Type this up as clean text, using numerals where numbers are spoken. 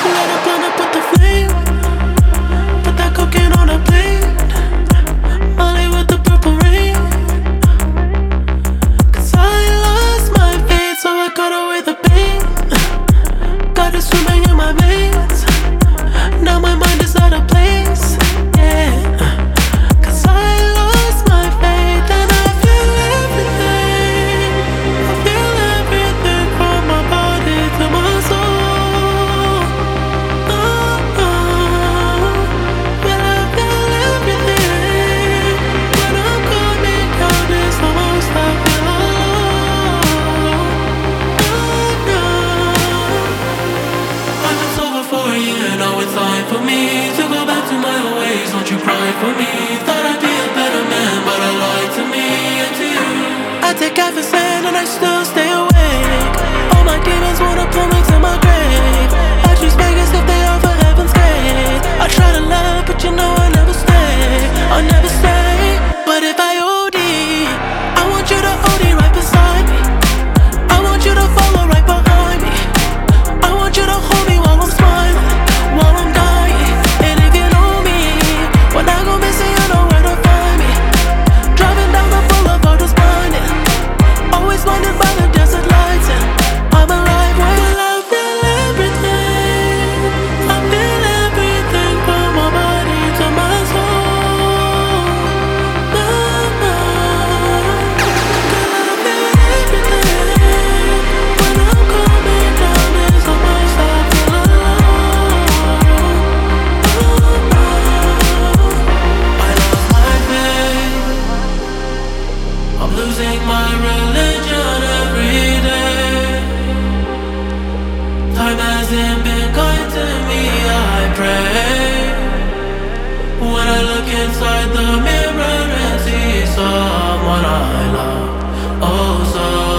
Light a blunt up with the flame. Put that cocaine on a plate. Molly with the purple rain. 'Cause I lost my faith, so I cut away the pain. Got it swimming in my veins. Now my mind is out of place. Yeah. 'Cause I lost my faith and I feel everything. I feel everything from my body to my soul. Oh, oh. Well, I feel everything. When I'm coming down, it's the most I feel alone. Oh, no. When it's over for a year, now it's time for me to go back to my old ways. Don't you cry for me. Thought I'd be a better man, but I lied to me and to you. I take Advocet and I still stay awake. All my demons wanna pull me to my grave. I choose Vegas if they offer heaven's gate. I try to love, but you know I never stay. I'll never stay. But if I OD, I want you to OD right beside me. I want you to follow right behind me. I want you to hold me while I'm smiling, while I'm dying. And if you know me, when I go missing, you know where to find me. Driving down the boulevard is blinding, always blinded by the desert lights. And I'm alive when I feel everything. I feel everything from my body to my soul. Oh, oh. 'Cause I feel everything. When I'm coming down, it's the most I feel alone. Oh, oh. I lost my faith. I'm losing my religion every day. Time hasn't been kind to me, I pray. When I look inside the mirror and see someone I love, oh so